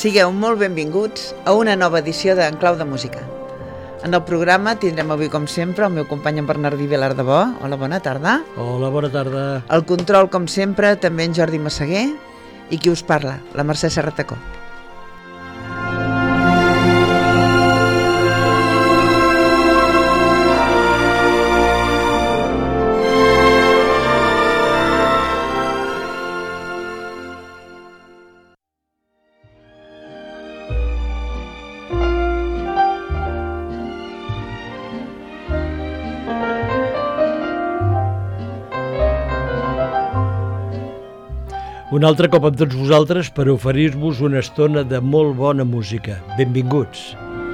Sigueu molt benvinguts a una nova edició d'En Clau de Música. En el programa tindrem avui, com sempre, el meu company en Bernardí Vilardebó. Hola, bona tarda. Hola, bona tarda. El control, com sempre, també en Jordi Massaguer. I qui us parla? La Mercè Serratacó. Un altre cop amb tots vosaltres per oferir-vos una estona de molt bona música. Benvinguts.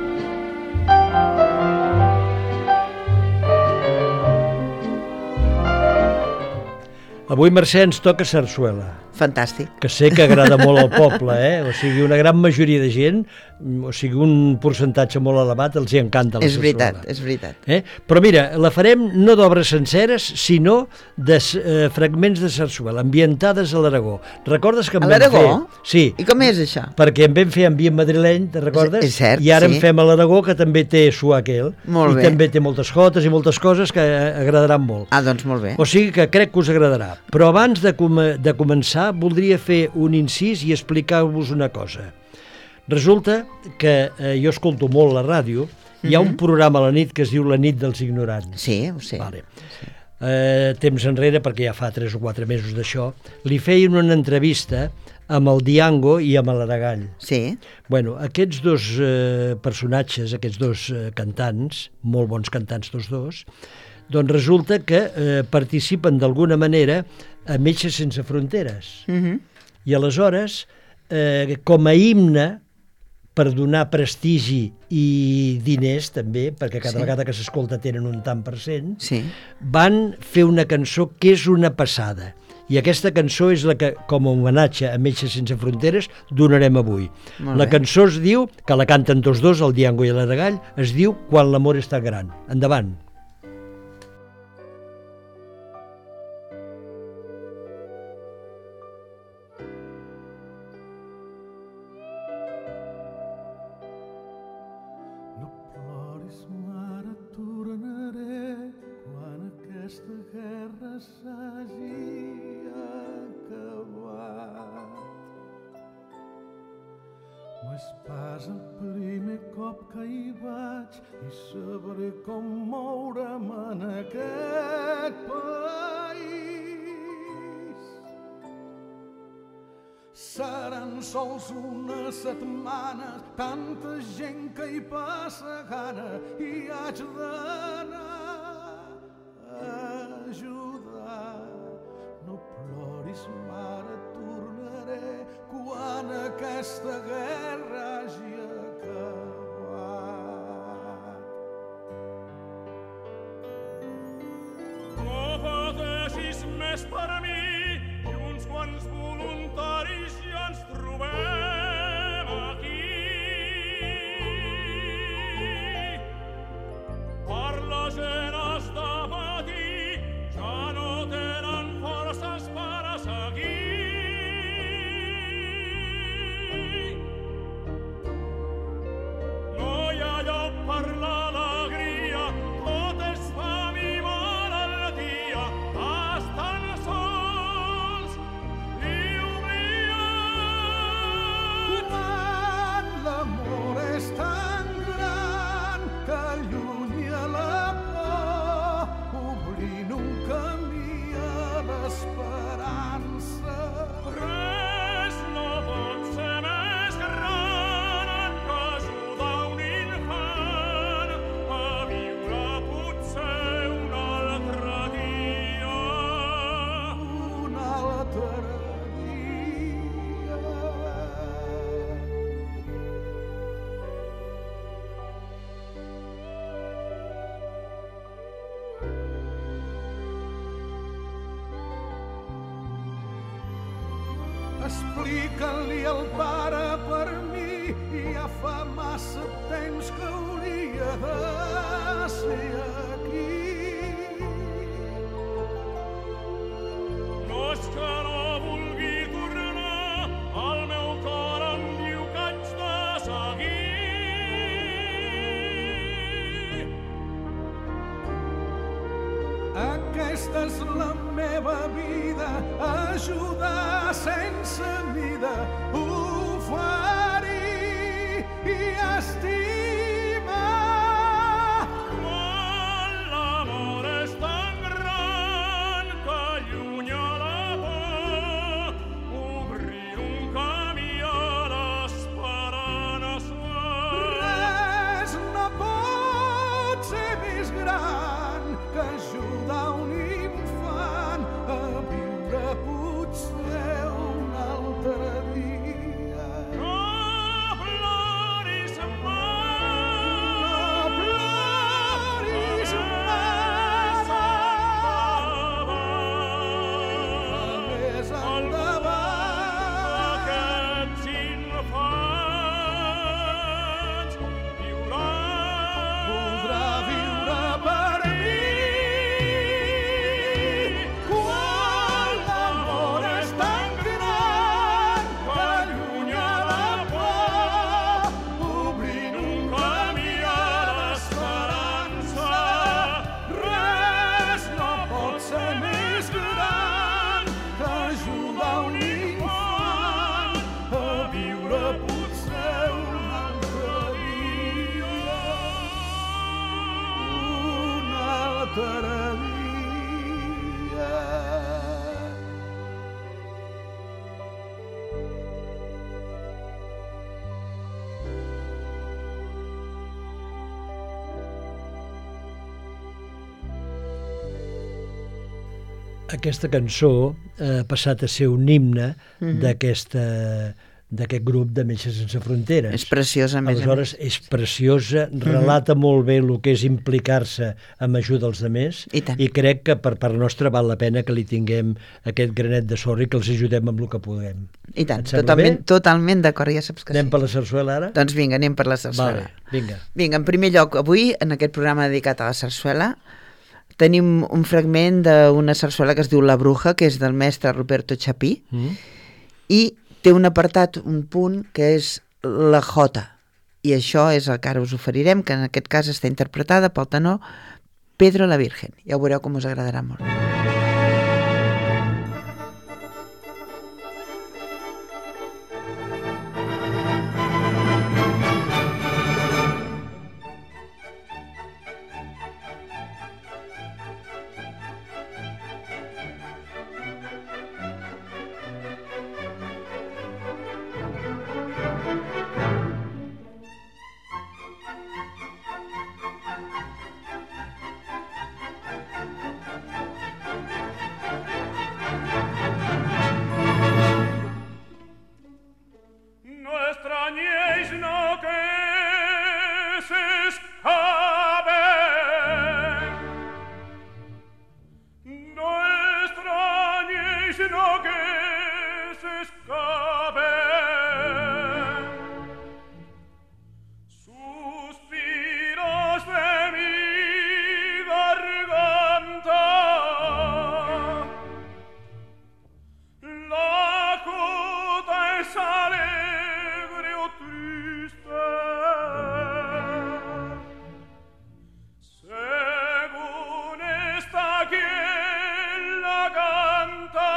Avui, Mercè, ens toca sarsuela. Fantàstic. Que sé que agrada molt al poble, O sigui, una gran majoria de gent, o sigui, un percentatge molt elevat, els hi encanta la sarsuela. És veritat. Però mira, la farem no d'obres senceres, sinó de fragments de sarsuela, ambientades a l'Aragó. Recordes que en vam fer... A l'Aragó? Sí. I com és això? Perquè en vam fer ambient madrileny, te recordes? És cert, I ara sí. en fem a l'Aragó, que també té suaquel. Molt bé. I també té moltes jotes i moltes coses que agradaran molt. Ah, doncs molt bé. O sigui que crec que us agradarà. Però abans de començar, voldria fer un incís i explicar-vos una cosa. Resulta que jo escolto molt la ràdio. Hi ha un programa a la nit que es diu La nit dels ignorants. Sí, ho sé. Vale. Temps enrere, perquè ja fa 3 o 4 mesos d'això, li feien una entrevista amb el Diango i amb l'Aragall. Sí. Bueno, aquests dos personatges, aquests dos cantants, molt bons cantants tots dos, doncs resulta que participen d'alguna manera a Metges Sense Fronteres. I aleshores, com a himne, per donar prestigi i diners també, perquè cada vegada que s'escolta tenen un tant per cent, van fer una cançó que és una passada. I aquesta cançó és la que, com a homenatge a Metges Sense Fronteres, donarem avui. La cançó es diu, que la canten tots dos, el Diango i l'Aragall, es diu Quan l'amor està gran. Endavant. És pas el primer cop que hi vaig i sabré com moure'm en aquest país. Seran sols unes setmanes, tanta gent que hi passa gana i haig d'anar a ajudar. No ploris, mare, tornaré quan aquesta guerra hagi acabat. No pateixis més per mi i uns quants voluntaris ja ens trobem aquí. Per la gent has de patir, ja no tenen forces per a seguir. Per l'alegria, tot és fam i malaltia, estan sols i obliats. Quan l'amor és tan gran que allunya la por, obrint un camí a l'esperança. Res no pot ser més gran que ajudar un infant a viure potser un altre dia. Un altre dia. Explica-li al pare per mi, ja fa massa temps que hauria de ser aquí. No és que no vulgui tornar, el meu cor em diu que haig aquesta és la meva vida, ajudar sense mida, oferir i estimar. Quan l'amor és tan gran que allunya la por, obrir un camí a l'esperança. Res no pot ser més gran que ajudar un infant a viure potser un altre dia. No ploris mai, No ploris mai, més endavant. aquests infants viuran. Podrà viure per mi. Quan l'amor és tan gran que allunya la por, obrint un camí a l'esperança. Res no pot ser més gran que ajudar un infant a viure potser un altre dia. Un altre dia. Aquesta cançó ha passat a ser un himne d'aquest grup de Metges Sense Fronteres. És preciosa, a més a Aleshores, és preciosa, relata molt bé el que és implicar-se amb ajuda als altres, I tant. i crec que per part nostra val la pena que li tinguem aquest granet de sorra i que els ajudem amb el que puguem. I tant, Et sembla bé? totalment d'acord, ja saps que Anem sí. per la sarsuela ara? Doncs vinga, anem per la sarsuela. Vale, vinga. Vinga, en primer lloc, avui, en aquest programa dedicat a la sarsuela, tenim un fragment d'una sarsuela que es diu La Bruja, que és del mestre Ruperto Chapí, i té un apartat, un punt, que és la jota. I això és el que ara us oferirem, que en aquest cas està interpretada pel tenor Pedro la Virgen. Ja ho veureu com us agradarà molt. No extrañéis lo que se escape. No extrañéis lo que se escape. Suspiros de mi garganta. La cota es alegre o triste, según esta quien la canta.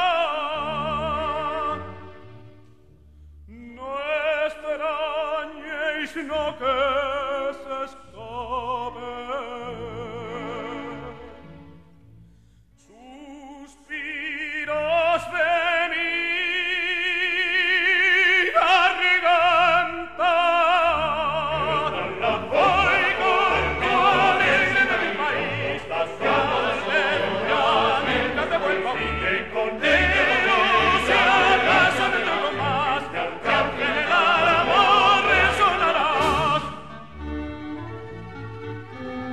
No extrañéis lo que se escape. Suspiros de mi garganta. Hoy con alegre de mi país, llamas de Durán, mientras te vuelvo a mí. Pero si acaso te tengo más, que al general amor resonarás.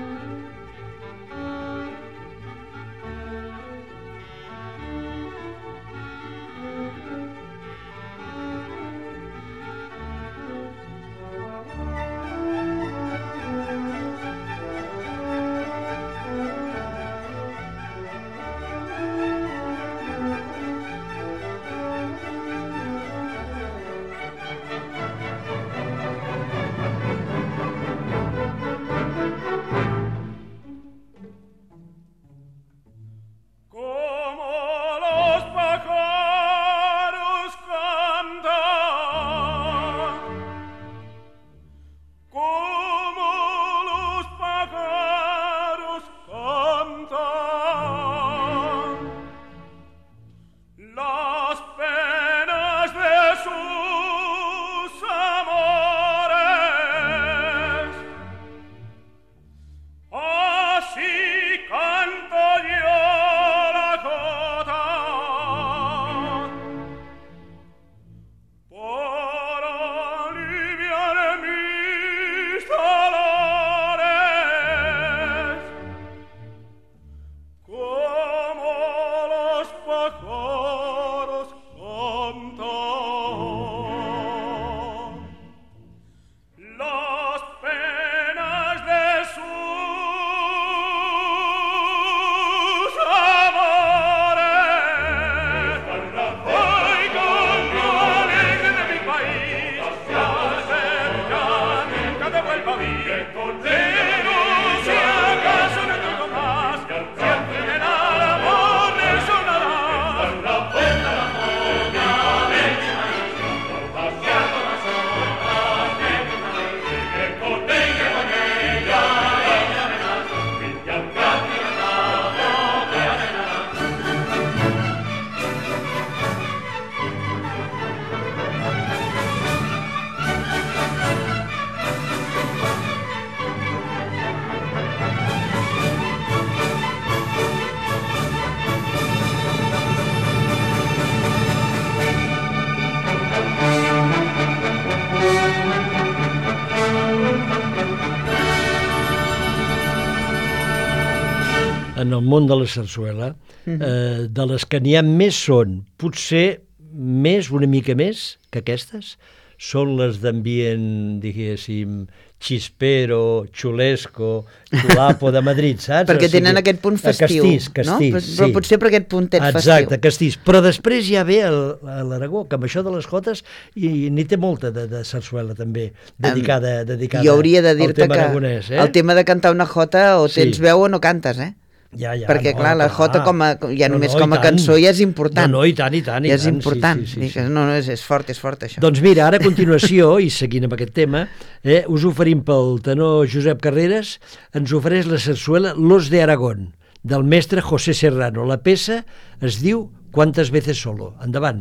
en el món de la sarsuela, de les que n'hi ha més són, potser una mica més que aquestes, són les d'ambient, diguéssim, chispero, chulesco, chulapo de Madrid, saps? Perquè tenen aquest punt festiu, castís, no? sí. Però potser per aquest puntet festiu. Exacte, castís. Però després ja ve l'Aragó, que amb això de les jotes n'hi té molta de sarsuela també, dedicada jo hauria de dir-te al tema que aragonès. el tema de cantar una jota o tens veu o no cantes, Ja, perquè no, clar, la jota només com a cançó ja és important. No, i tant. Ja és important. Sí. No, és fort això. Doncs mira, ara a continuació, i seguint amb aquest tema, us oferim pel tenor Josep Carreras, ens ofereix la sarsuela Los de Aragón, del mestre José Serrano. La peça es diu Quantes veces solo. Endavant.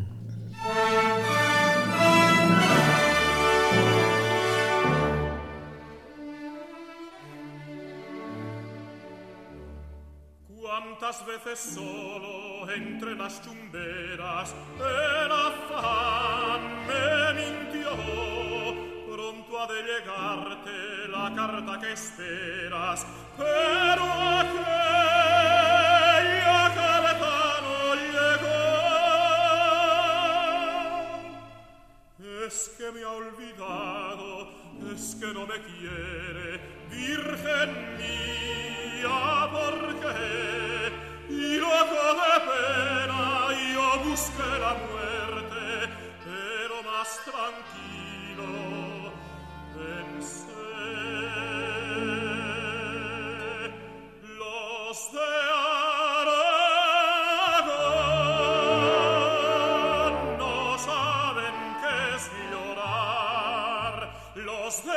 Cuántas veces solo entre las chumberas el afán me mintió, pronto ha de llegarte la carta que esperas, pero aquella carta no llegó. Es que me ha olvidado, es que no me quiere, Virgen mía, ¿por qué? Y loco de pena yo busqué la muerte, pero más tranquilo pensé. Los de Aragón no saben qué es llorar, los de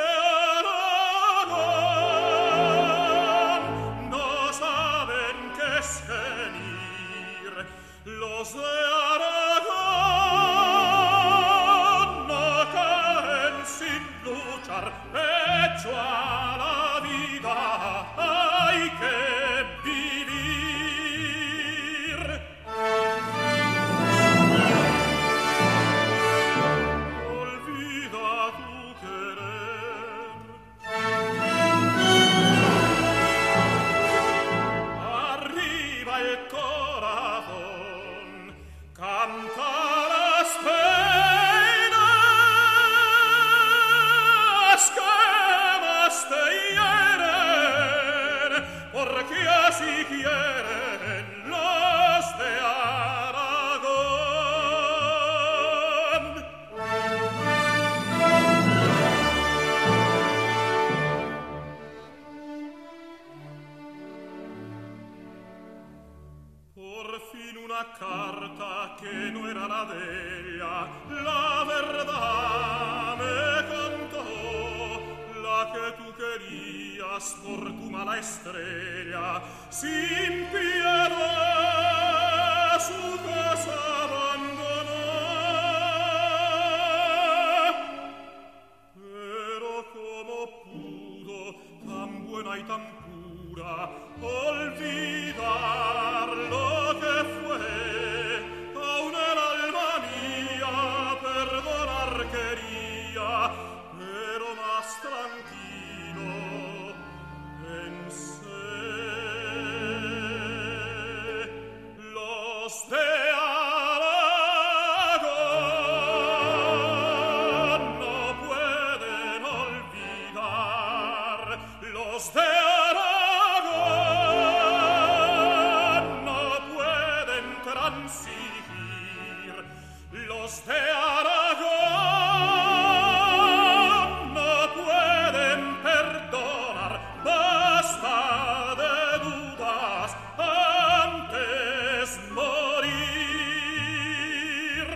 los de Aragón no caen sin luchar, pecho a la vida hay que vivir. Olvida tu querer, arriba el corazón, canta las penas que más te hieren, porque así quieren los de Aragón. Por fin una carta que no era la de ella, la verdad me contó, la que tú querías por tu mala estrella, sin piedad su casa abandonó. Pero como pudo, tan buena y tan pura, olvidar lo que fue, aún el alma mía perdonar quería, pero más tranquilo pensé. Los de Aragón no pueden olvidar, los de los de Aragón no pueden perdonar, basta de dudas antes morir.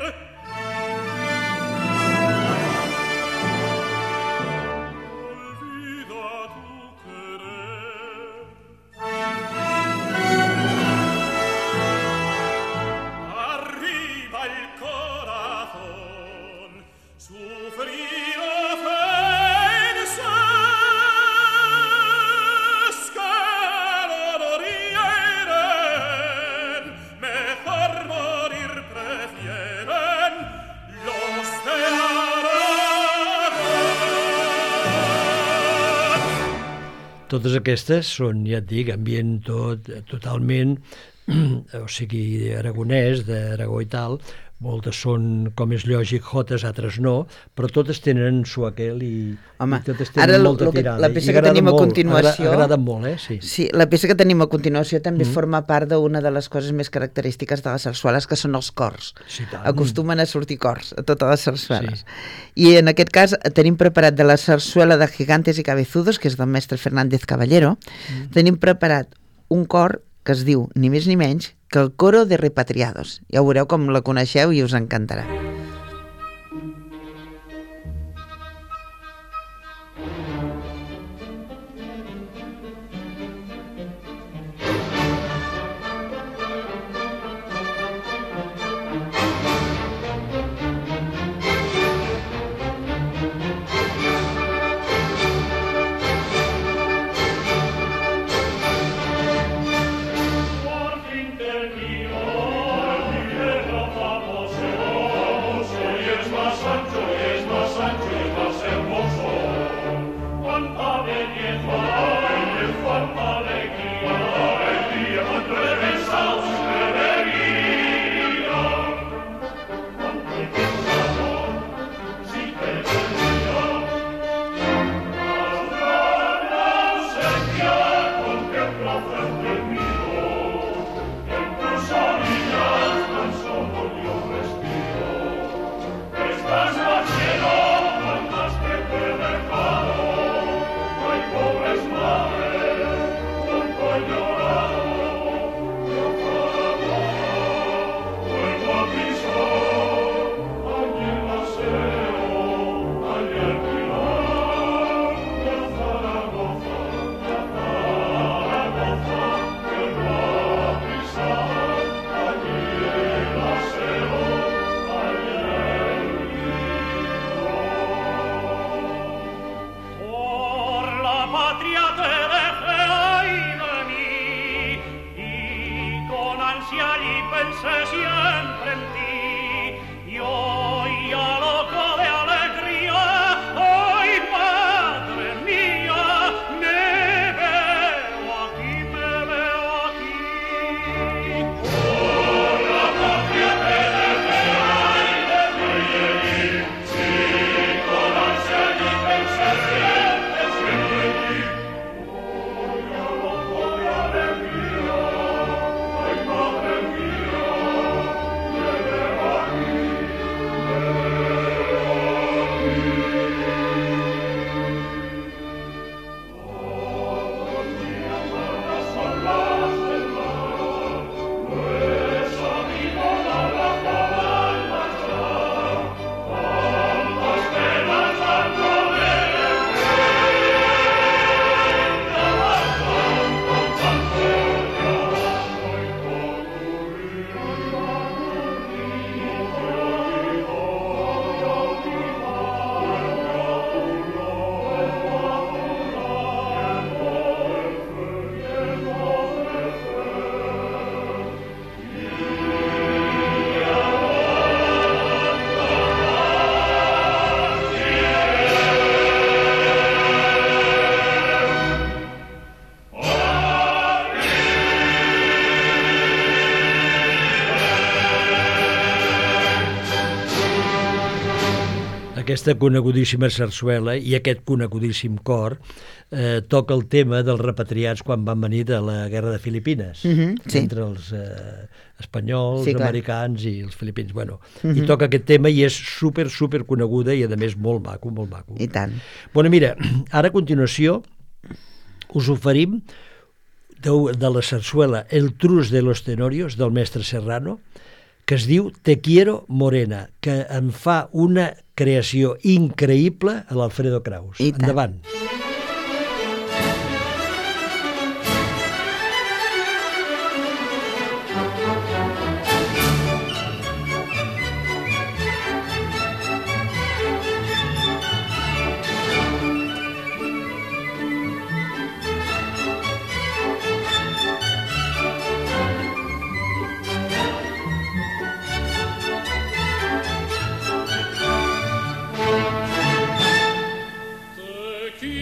Olvida tu querer. Totes aquestes són, ja et dic, ambient totalment, o sigui, aragonès, d'Aragó i tal. Moltes són, com és lògic, jotes, altres no, però totes tenen su aquel i totes tenen molta tirada. La peça que tenim a continuació... Agraden molt, sí. Sí, la peça que tenim a continuació també forma part d'una de les coses més característiques de les sarsueles, que són els cors. Sí, tant. Acostumen a sortir cors a totes les sarsueles. Sí. I en aquest cas tenim preparat de la sarsuela de Gigantes y Cabezudos, que és del mestre Fernández Caballero, tenim preparat un cor que es diu, ni més ni menys, que el Coro de Repatriados. Ja ho veureu com la coneixeu i us encantarà. Aquesta conegudíssima sarsuela i aquest conegudíssim cor toca el tema dels repatriats quan van venir de la guerra de Filipines, entre els espanyols, americans i els filipins. Bueno, i toca aquest tema i és super coneguda i a més molt maco, molt maco. I tant. Bueno, mira, ara a continuació us oferim de la sarsuela El Trus de los Tenorios del mestre Serrano, que es diu Te quiero morena, que em fa una creació increïble a l'Alfredo Kraus. Endavant. Te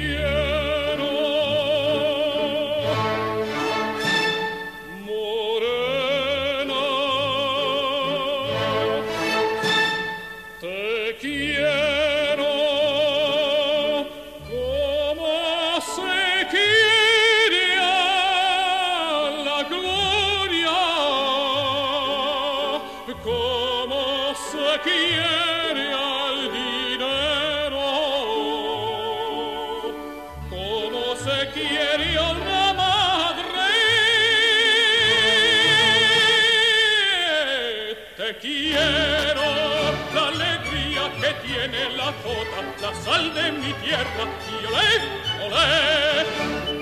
se quiere a una madre. Te quiero, la alegría que tiene la jota, la sal de mi tierra, y olé, olé.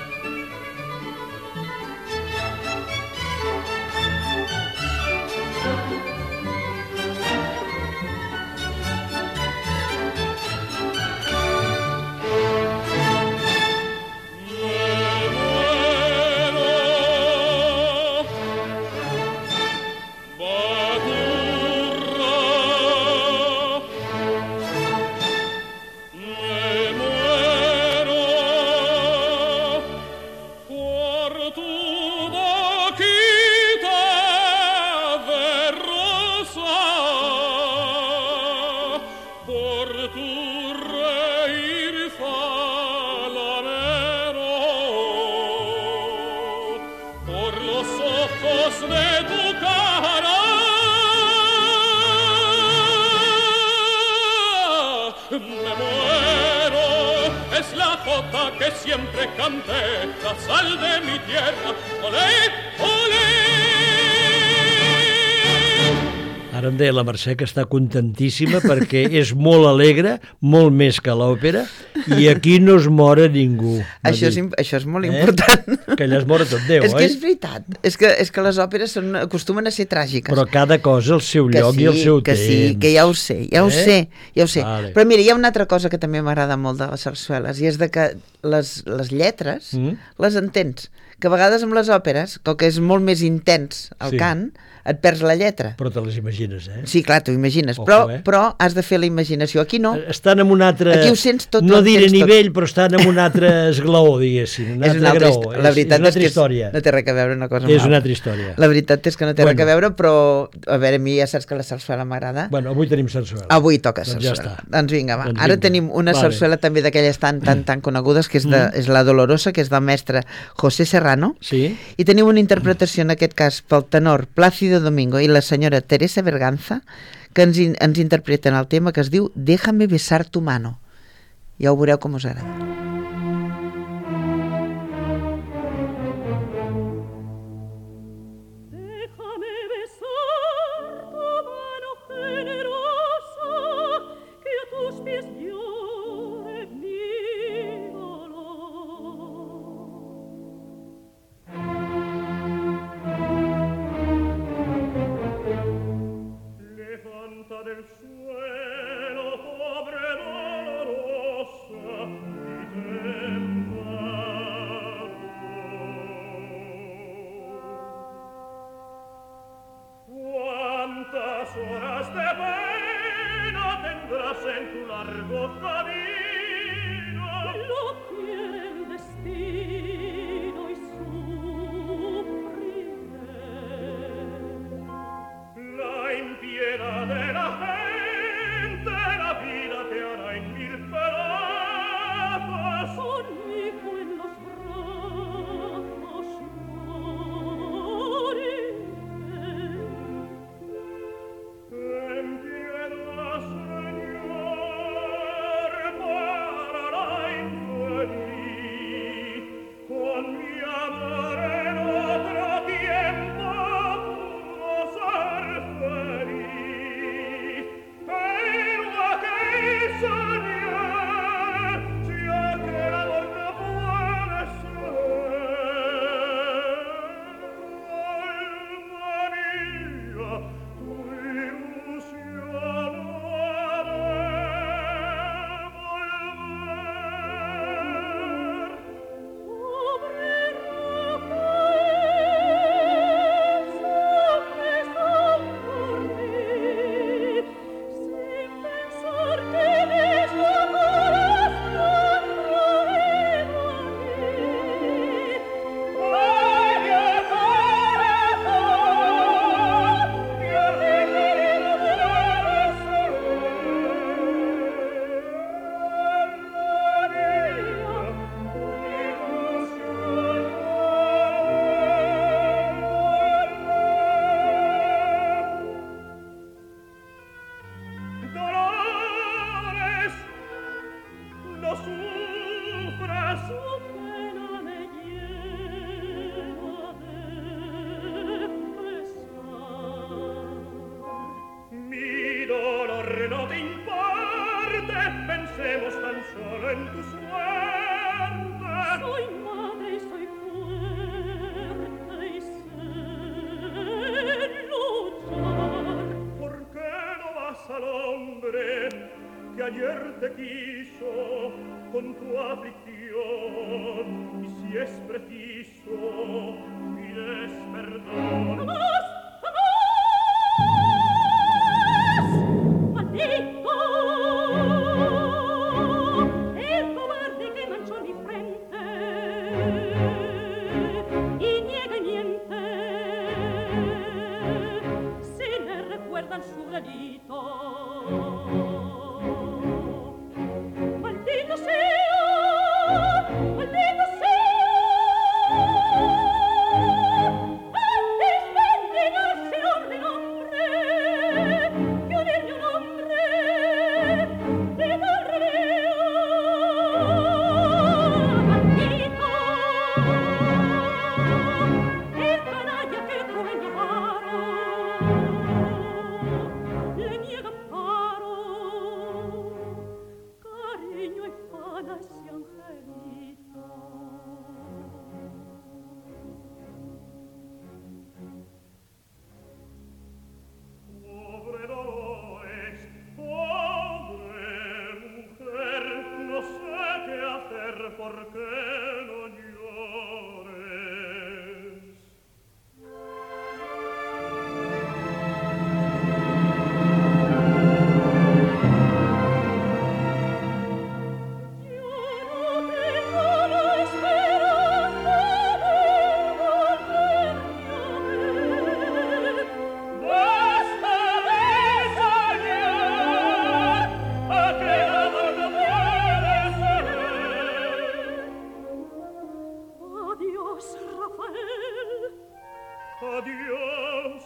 Que siempre canté la sal de mi tierra, olé, olé. Ara em deia la Mercè que està contentíssima perquè és molt alegre, molt més que l'òpera, i aquí no es mora ningú. Això és molt important. Que allà es mora tot Déu, és que és veritat. És que les òperes acostumen a ser tràgiques. Però cada cosa al seu lloc i al seu temps. Sí, que ja ho sé, ja ho sé. Vale. Però mira, hi ha una altra cosa que també m'agrada molt de les sarsueles, i és de que les lletres les entens. Que a vegades amb les òperes, com que és molt més intens el cant, et perds la lletra. Però te les imagines, eh? Sí, clar, t'ho imagines. Però has de fer la imaginació. Aquí no. Estan en un altre... Aquí ho sents tot. No diré nivell, però estan en un altre esglaó, diguéssim. Un altre graó. La veritat és una altra història. No té res a veure una cosa amb És una altra història. La veritat és que no té res a veure, però a veure, a mi ja saps que la sarsuela m'agrada. Bueno, avui tenim sarsuela. Avui toca sarsuela. Doncs vinga, va. Ara tenim una sarsuela també d'aquelles tan conegudes, que és la Dolorosa, que és del mestre José Serrano. Sí. I tenim una interpretació, en aquest cas, pel tenor Plácido Domingo i la senyora Teresa Berganza, que ens interpreten el tema que es diu Déjame besar tu mano. Ja ho veureu com us agrada. Horas de pena tendrás en tu largo camino. Lo quiere el destino y sufriré. La impiedad de la gente, la vida te hará en mil pedazos. Conmigo en los brazos moriré. Ten piedad, Señor, con tu aflicción, y si es preciso, pides perdón. Maldito! El cobarde que manchó mi frente y niega y miente, si le recuerdan su delito. Maldito sea, maldito sea, antes bendigarse hombre nombre, que unirme un hombre de tal reveo. Maldito, el canalla que cruel mi amaro, le niega amparo, cariño y fanas y angelito. Pobre Dolores, pobre mujer, no sé qué hacer, ¿por qué no llores? Yo no tengo la esperanza de volverte a ver. Basta de soñar, aquel amor no puede ser. Adiós, Rafael. Adiós.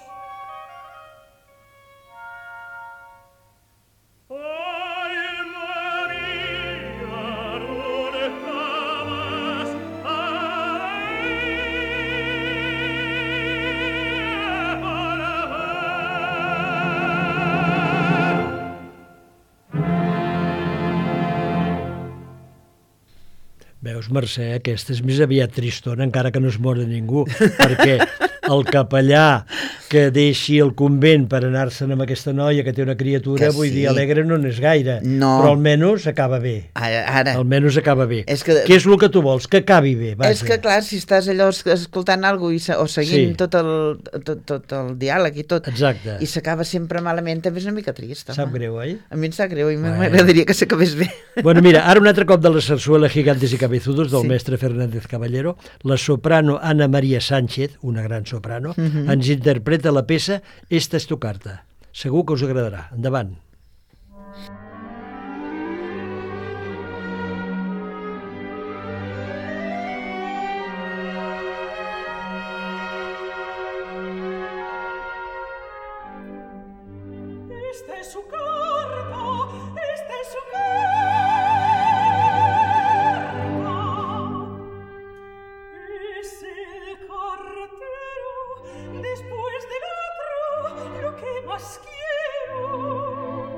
Ay, María, no dejabas Veus, Mercè, aquesta és més aviat tristona, encara que no es mor de ningú, perquè el capellà que deixi el convent per anar-se'n amb aquesta noia que té una criatura, Que vull sí. dir, alegre no n'és gaire, No. però almenys acaba bé. Ara, Almenys acaba bé. És que- Què és el que tu vols? Que acabi bé, vaja. és que clar, si estàs allò escoltant alguna cosa o seguint Sí. tot el diàleg i tot, Exacte. i s'acaba sempre malament, també és una mica trist, home. Sap greu, oi? A mi em sap greu i Bueno. m'agradaria que s'acabés bé. Bueno, mira, ara un altre cop de la sarsuela Gigantes y Cabezudos del Sí. mestre Fernández Caballero. La soprano Ana María Sánchez, una gran soprano, ens interpreta la peça Esta és tu carta. Segur que us agradarà. Endavant. Esta es su carta, esta es su carta. Es el cartero, después del otro, lo que más quiero.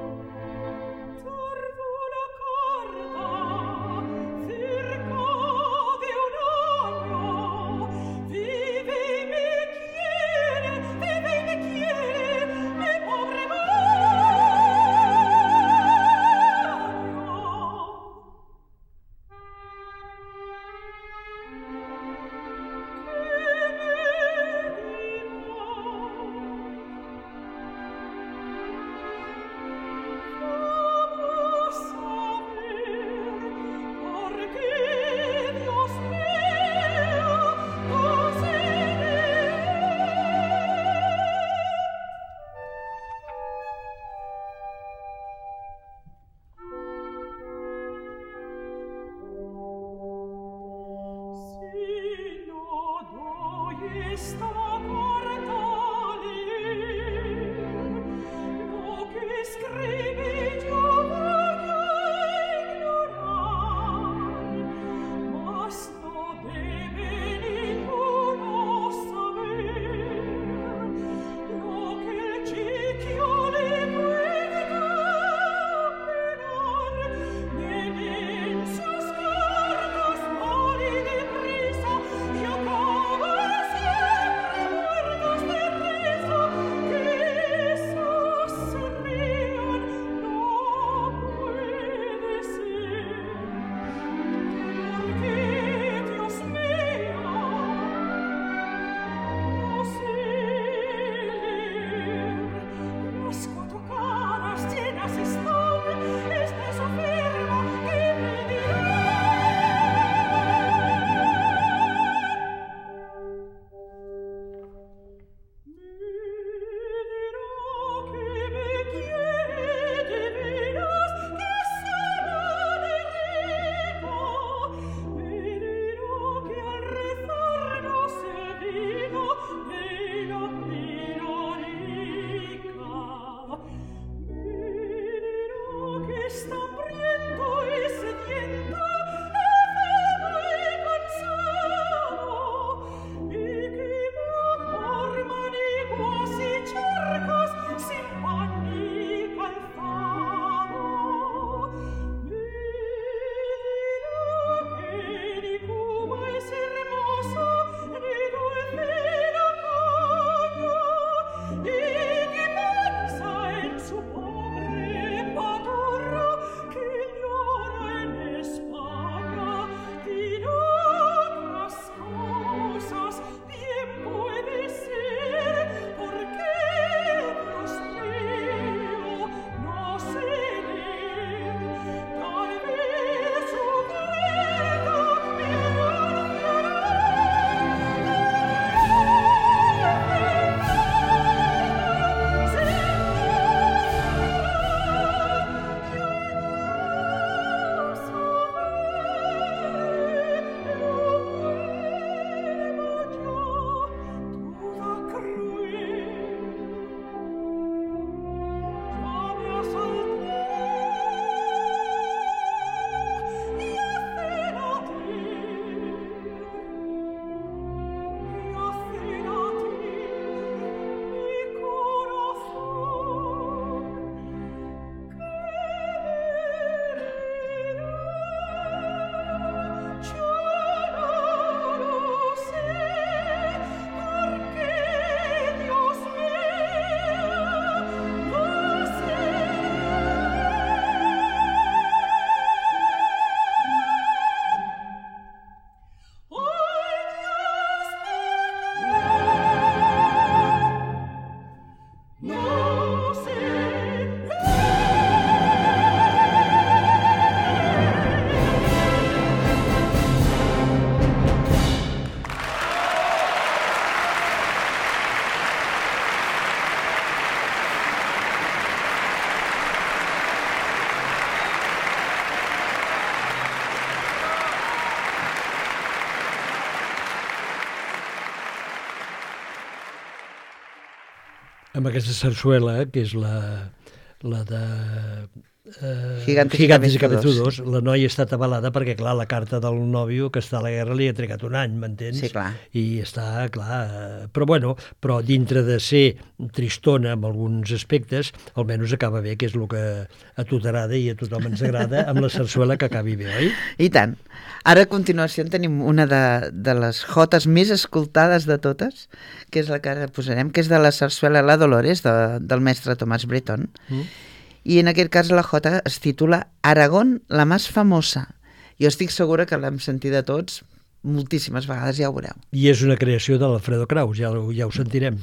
amb aquesta sarsuela, que és la de Gigantes Gigantes y i Cabezudos, la noia està atabalada perquè, clar, la carta del nòvio que està a la guerra li ha trigat un any, m'entens? Sí, clar. I està, clar... Però dintre de ser tristona en alguns aspectes, almenys acaba bé, que és el que a tu t'agrada i a tothom ens agrada, amb la sarsuela que acabi bé, oi? I tant. Ara, a continuació, tenim una de les jotes més escoltades de totes, que és la que ara posarem, que és de la sarsuela La Dolores, del mestre Tomàs Bretón. I en aquest cas la jota es titula Aragón, la más famosa. Jo estic segura que l'hem sentida tots moltíssimes vegades, ja ho veureu. I és una creació de l'Alfredo Kraus, ja ho sentirem.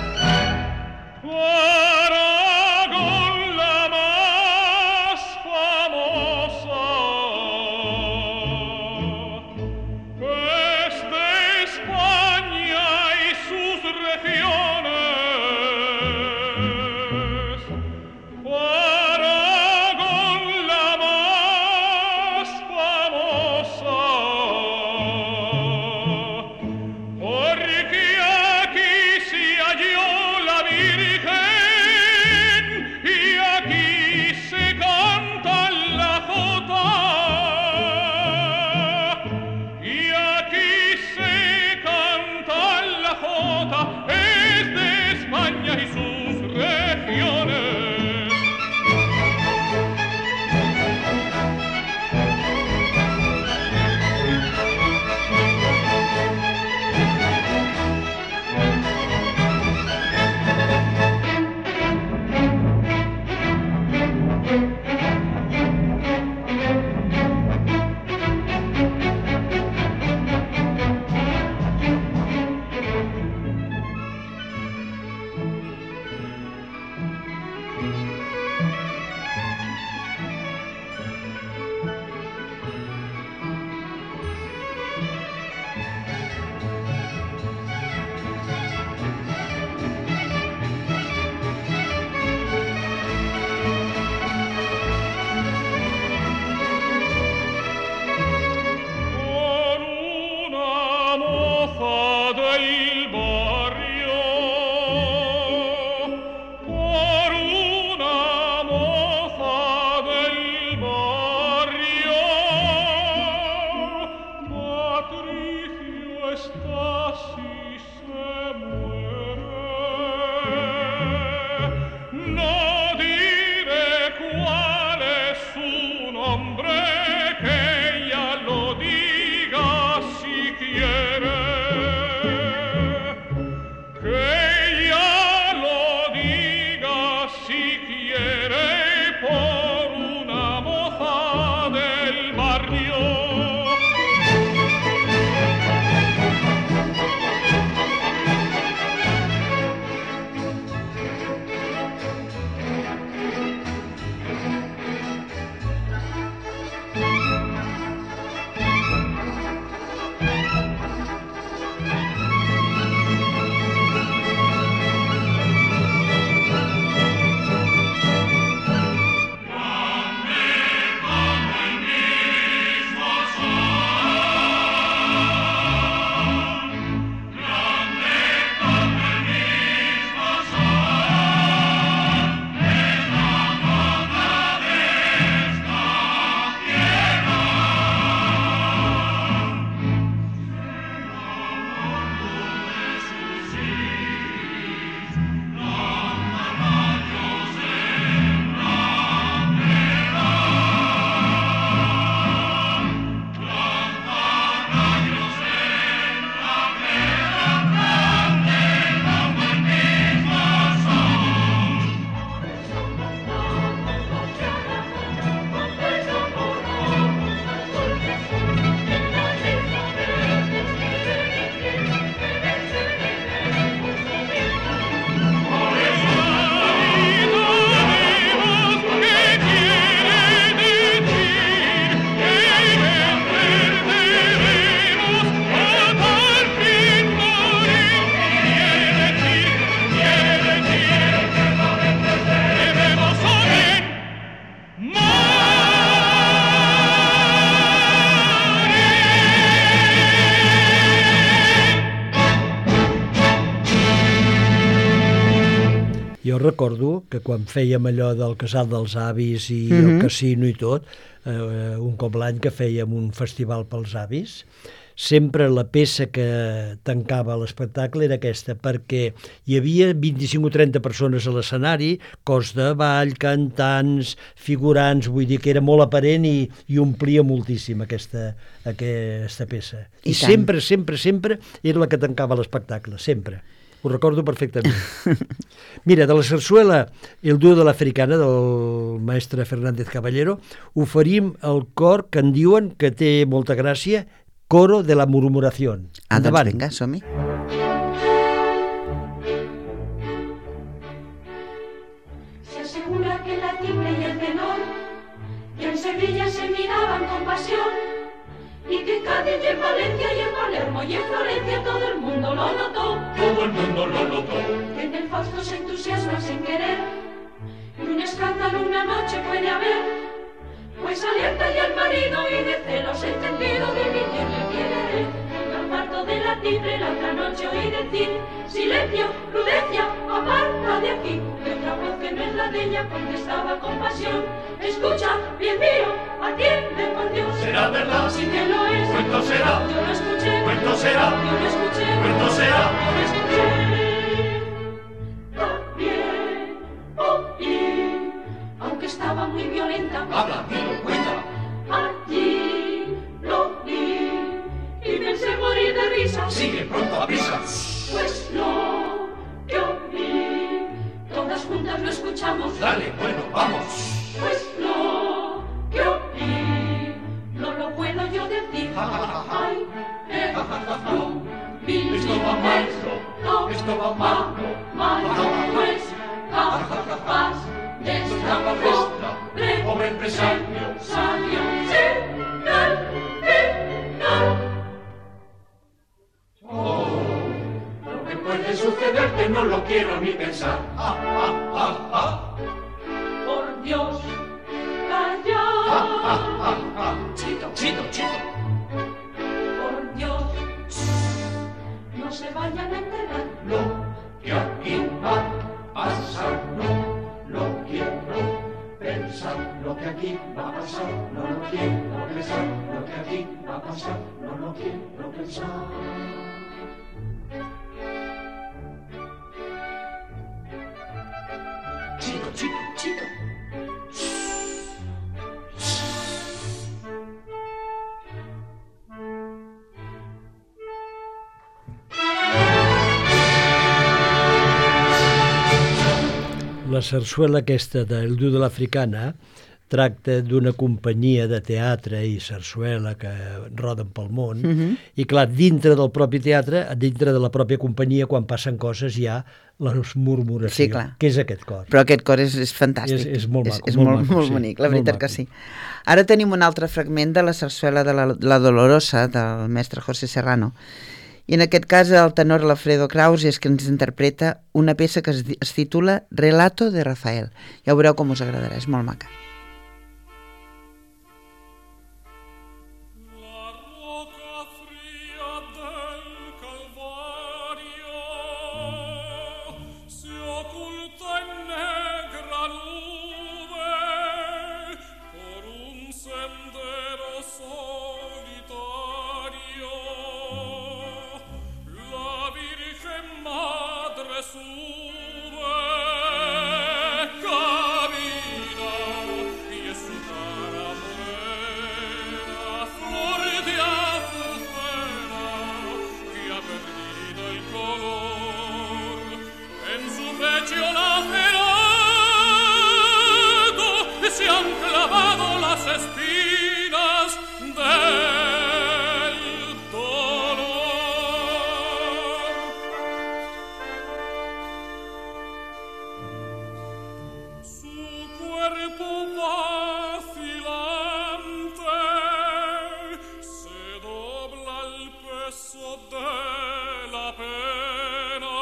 Aragón la más Jo recordo que quan fèiem allò del casal dels avis i el casino i tot, un cop l'any que fèiem un festival pels avis, sempre la peça que tancava l'espectacle era aquesta, perquè hi havia 25 o 30 persones a l'escenari, cos de ball, cantants, figurants, vull dir que era molt aparent i omplia moltíssim aquesta peça. I sempre, sempre, sempre era la que tancava l'espectacle, sempre. Ho recordo perfectament. Mira, de la sarsuela El duo de l'Africana, del mestre Fernández Caballero, oferim el cor que en diuen que té molta gràcia, Coro de la Murmuración. Doncs vinga, som-hi. Se asegura que la tiple y el tenor y en Sevilla se miraban con pasión y que en Cádiz y en Valencia y en Palermo y en Florencia todo el mundo lo notó. Todo el mundo lo notó. Que en el Fausto se entusiasma sin querer y un escándalo una noche puede haber, pues alerta ya al marido y de celos entendido de que quien le quiere él. Y al parto de la tiple la otra noche oí decir: silencio, prudencia, aparta de aquí. Y otra voz que no es la de ella contestaba con pasión: escucha, bien mío, atiende por Dios. ¿Será verdad? Sí que lo es. Cuento será. Yo lo escuché. Cuento será. Yo lo escuché. Cuento será. Yo lo escuché. También oí, aunque estaba muy violenta. Habla, dilo, cuenta. Allí lo vi y pensé morir de risa. Sigue, pronto, avisa. Pues lo que oí, todas juntas lo escuchamos. Dale, bueno, vamos. Pues lo que oí, no lo puedo yo decir. Ay, no vi. Esto va mal, No, esto va mal. mal, pues capaz de estar Pobre empresario. sabio, final. Lo que puede sucederte no lo quiero ni pensar. Por Dios, calla. Chito, chito, chito. Por Dios, no se vayan a enterar. Lo que aquí va a pasar, no lo quiero pensar. Lo que aquí va a pasar, no lo quiero pensar. Lo que aquí va a pasar, no lo quiero pensar. Chito, chito, chito. La sarsuela aquesta del duo de l'Africana tracta d'una companyia de teatre i sarsuela que roden pel món, i clar, dintre del propi teatre, dintre de la pròpia companyia, quan passen coses hi ha la murmuració, Sí, clar. que és aquest cor. Però aquest cor és fantàstic. És molt maco, És molt molt, maco, molt sí, bonic, la molt veritat maco. que sí. Ara tenim un altre fragment de la sarsuela de la Dolorosa, del mestre José Serrano. I en aquest cas el tenor Alfredo Kraus és que ens interpreta una peça que es titula Relato de Rafael. Ja veureu com us agradarà, és molt maca. La roca fría del Calvario se oculta en negra nube por un sendero solitario. La Virgen Madre sube, camina y es su cara morena, flor de azucena que ha perdido el color. En su pecho lacerado se han clavado las espinas del dolor. Su cuerpo vacilante se dobla al peso de la pena,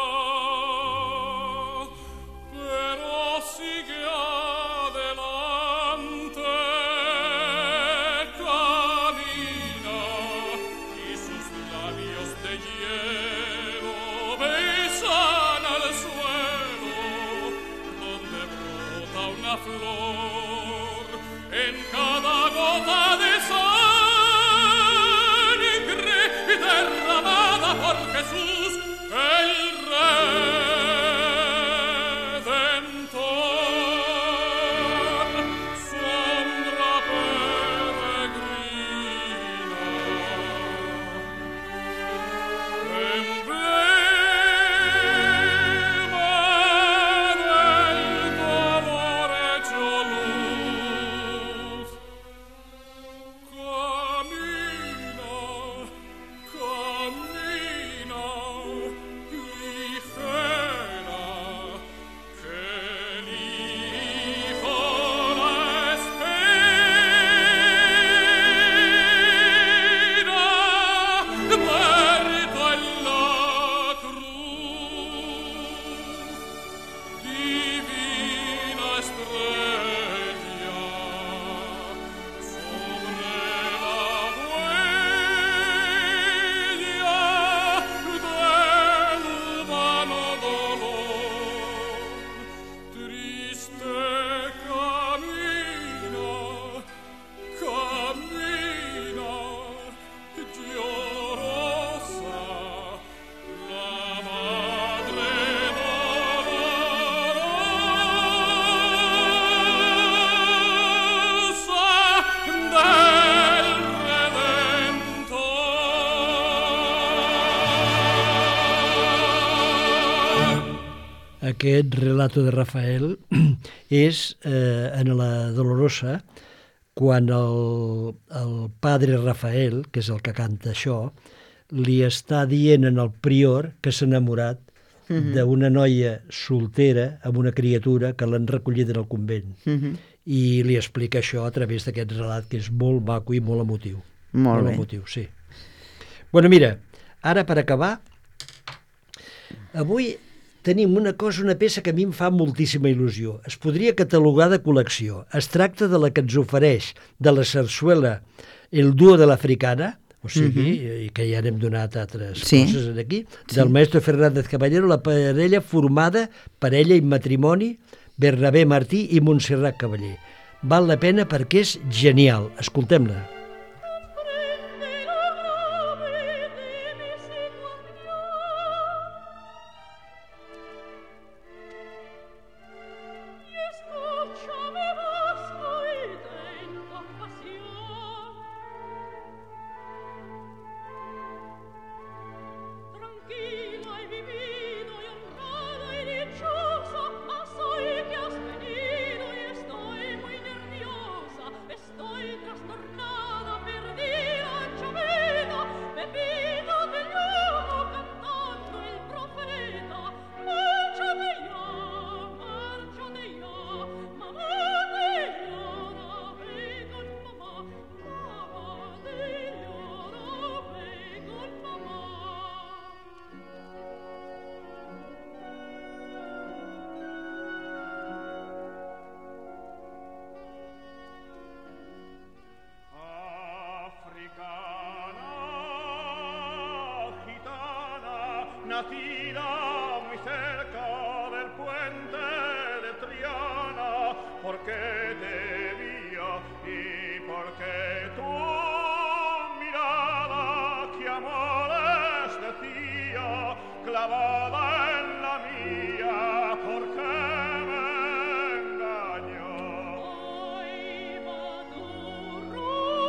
pero sigue adelante, camina y sus labios de hielo besan al suelo una flor, en cada gota de sangre derramada por Jesús, el Redentor, sombra peregrina, emblema del dolor hecho luz. Camina, camina, ligera, que el Hijo la espera, muerto en la cruz. Divina estrella, sobre la huella del humano dolor, triste camina, camina, llorosa, la madre dolorosa del Redentor. Aquest relato de Rafael és en la Dolorosa, quan el padre Rafael, que és el que canta això, li està dient al prior que s'ha enamorat d'una noia soltera amb una criatura que l'han recollit en el convent. I li explica això a través d'aquest relat, que és molt maco i molt emotiu. Molt bé. Emotiu, sí. Bueno, mira, ara per acabar, avui tenim una peça que a mi em fa moltíssima il·lusió. Es podria catalogar de col·lecció. Es tracta de la que ens ofereix de la sarsuela el duo de l'Africana, o sigui, i que ja n'hem donat altres coses aquí, del maestro Fernández Caballero, la parella formada, parella i matrimoni, Bernabé Martí i Montserrat Cavaller. Val la pena perquè és genial. Escoltem-la. Tranquilo he vivido y honrada y dichosa, mas hoy que has venido y estoy muy nerviosa, estoy trastornada, perdida, hecha vida, me pido te llamo cantando el profeta, márchate ya, mamá te llora, ve con mamá, mamá te llora, ve con mamá. Africana, gitana, nacida muy cerca del puente de Triana, porque te vía y porque tu mirada que amores decía, clavada en la mía, porque me engañó. Ay, maduro,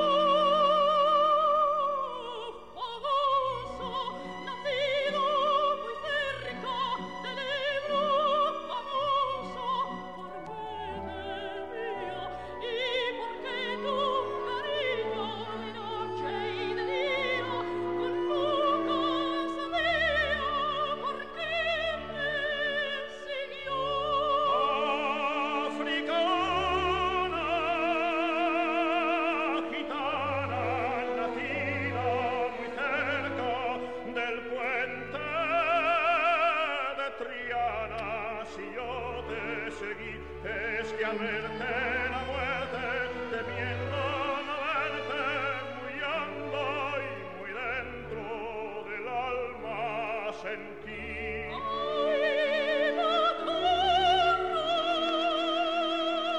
famoso, nacido muy cerca del Ebro, famoso, porque te vía y porque tu cariño de noche y de día con nunca sabía, porque me siguió. Africana, gitana, nacida muy cerca del puente de Triana, si yo te seguí, es que al verte la muerte, temiendo no verte, muy hondo y muy dentro del alma sentí. Ay, maduro,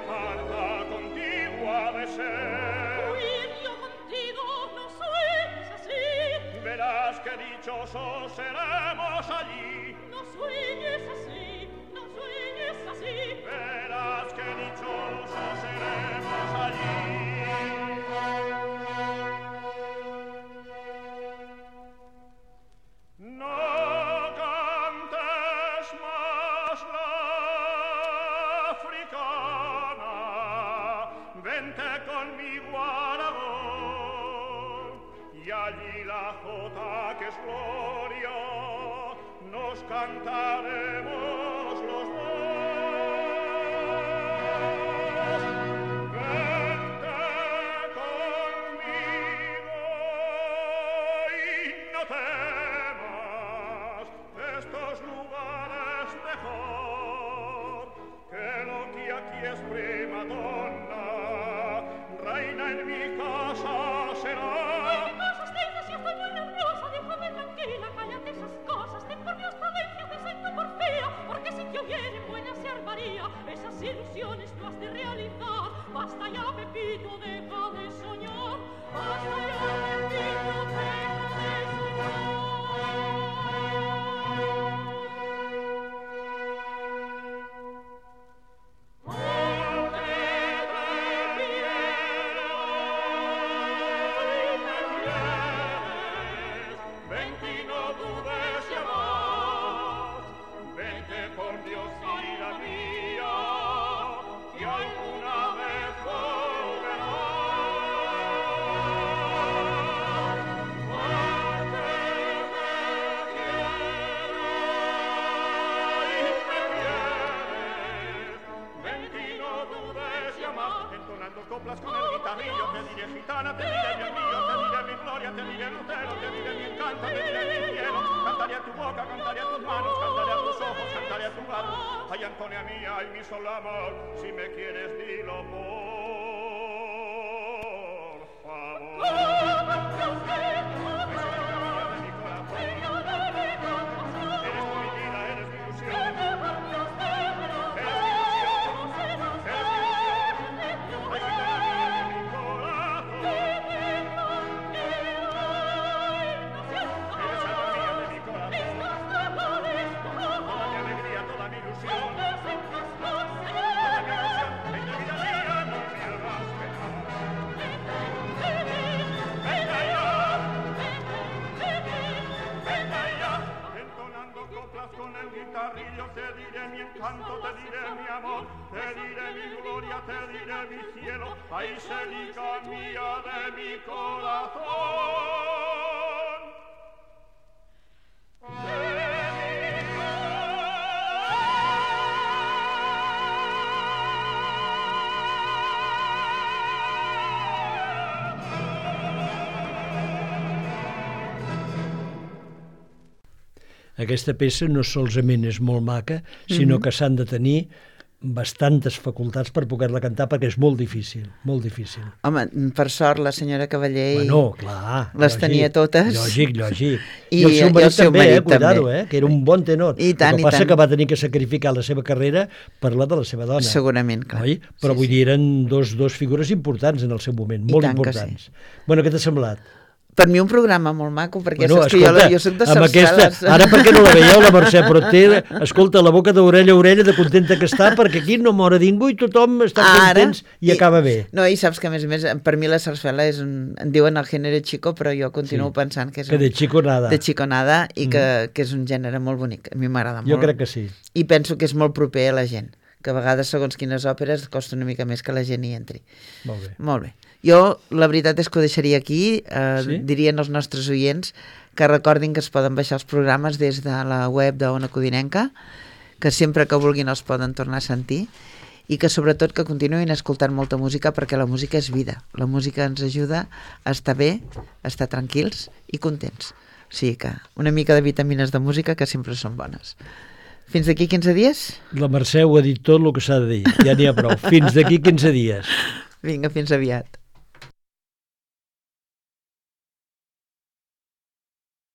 carta contigo ha de ser. Huir yo contigo no sueñes así, Verás que dichosos seremos allí. no sueñes así, no sueñes así. Verás que dichosos seremos allí. No cantes más la africana, vente conmigo a Aragón, y allí la jota que es gloria, nos cantaremos los dos. Vente conmigo y no temas estos lugares mejor que lo que aquí es prima donna, reina en mi casa será. Cosas dices, yo estoy muy nerviosa, déjame tranquila, cállate esas cosas, ten por Dios prudencia, que soy muy porfía, porque si te oyeren buena se armaría, esas ilusiones tú has de realizar, basta ya, Pepito, deja de soñar, basta ya, Pepito, deja de soñar. Vente y no dudes llamar, vente por Dios, vida mía, que alguna vez volverás. Porque me quieres, vente y no dudes llamar, entonando coplas con el guitarrillo, te diré gitana, te diré mi amigo, te diré mi gloria, te diré lutero, te diré mi encanto, te diré mi cielo, cantaré a tu boca, cantaré a tus manos, cantaré a tus ojos, cantaré a tu gato. Ay, Antonia mía, ay, mi solo amor, si me quieres, dilo por favor. De mi corazón, eres tú mi vida, eres mi ilusión, eres mi ilusión, eres mi ilusión. Ay, gitana mía de mi corazón, eres alma mía de mi corazón, toda mi alegría, toda mi ilusión, toda mi ilusión. Ay, mi vida mía, no me hagas penar. Venga ya, entonando coplas con el guitarrillo, te diré mi encanto, te diré mi amor, te diré mi gloria, te diré mi cielo, ay, celica mía de mi corazón. Aquesta peça no solament és molt maca, sinó que s'han de tenir bastantes facultats per poder-la cantar, perquè és molt difícil, molt difícil. Home, per sort la senyora Cavaller Bueno, clar, les tenia totes. Lògic. I el seu marit també, cuidado, també. Que era un bon tenor. I tant, el que passa que va tenir que sacrificar la seva carrera per la de la seva dona. Segurament, clar. Oi? Però vull dir, eren dos figures importants en el seu moment, molt tant que importants. Bueno, què t'ha semblat? Per mi un programa molt maco, perquè Bueno, saps que jo soc de amb sarsueles. ara perquè no la veieu, la Mercè, però té, escolta, la boca d'orella a orella de contenta que està, perquè aquí no mora ningú i tothom està contents i acaba bé. No, i saps que, a més, per mi la sarsuela és en diuen el gènere chico, però jo continuo pensant que és que de chico nada. De chico nada, i que és un gènere molt bonic. A mi m'agrada molt. Jo crec que sí. I penso que és molt proper a la gent, que a vegades, segons quines òperes, costa una mica més que la gent hi entri. Molt bé. Molt bé. Jo, la veritat és que ho deixaria aquí. Sí? Dirien als nostres oients que recordin que es poden baixar els programes des de la web d'Ona Codinenca, que sempre que vulguin els poden tornar a sentir, i que sobretot que continuïn escoltant molta música, perquè la música és vida. La música ens ajuda a estar bé, a estar tranquils i contents. O sigui que una mica de vitamines de música que sempre són bones. Fins d'aquí 15 dies? La Mercè ho ha dit tot el que s'ha de dir, ja n'hi ha prou. Fins d'aquí 15 dies. Vinga, fins aviat.